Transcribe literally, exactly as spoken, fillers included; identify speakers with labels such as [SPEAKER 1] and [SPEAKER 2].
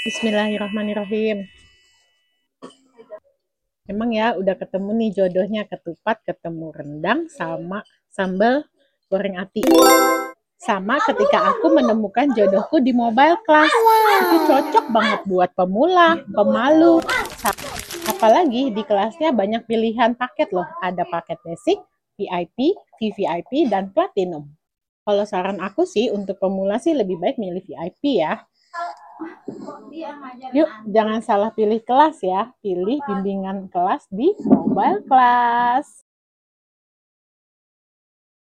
[SPEAKER 1] Bismillahirrahmanirrahim. Emang ya udah ketemu nih jodohnya, ketupat ketemu rendang sama sambal goreng ati. Sama ketika aku menemukan jodohku di mobile class. Itu cocok banget buat pemula, pemalu. Apalagi di kelasnya banyak pilihan paket loh. Ada paket basic, V I P, V V I P, dan platinum. Kalau saran aku sih untuk pemula sih lebih baik milih V I P ya. Yuk, jangan salah pilih kelas ya. Pilih bimbingan kelas di mobile class.